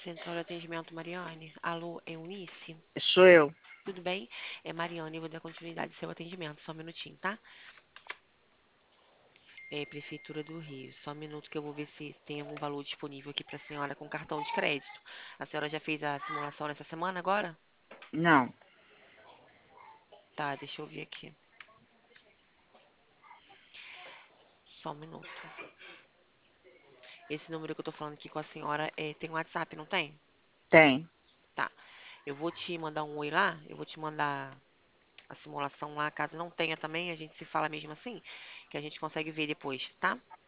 Central de Atendimento, Mariane. Alô, é Eunice? Sou eu. Tudo bem? É Mariane, eu vou dar continuidade ao seu atendimento. Só um minutinho, tá? É Prefeitura do Rio. Só um minuto que eu vou ver se tem algum valor disponível aqui para a senhora com cartão de crédito. A senhora já fez a simulação nessa semana agora? Não, Tá, deixa eu ver aqui. Só um minuto. Esse número que eu tô falando aqui com a senhora tem WhatsApp, não tem? tem. Tá. Eu vou te mandar um oi lá. Eu vou te mandar a simulação lá. Caso não tenha também, a gente se fala mesmo assim, que a gente consegue ver depois, tá?